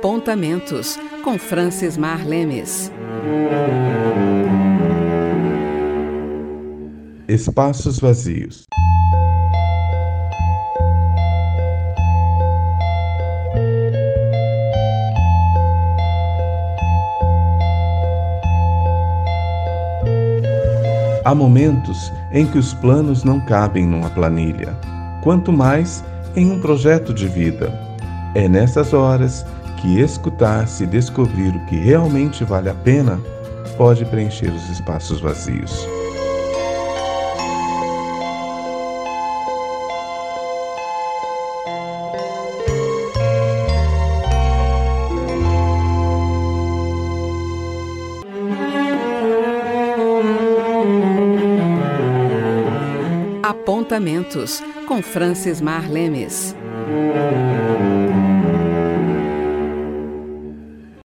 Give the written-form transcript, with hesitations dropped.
Apontamentos, com Francis Mar Lemes. Espaços vazios. Há momentos em que os planos não cabem numa planilha, quanto mais em um projeto de vida. É nessas horas que escutar-se e descobrir o que realmente vale a pena pode preencher os espaços vazios. Apontamentos, com Francis Mar Lemes.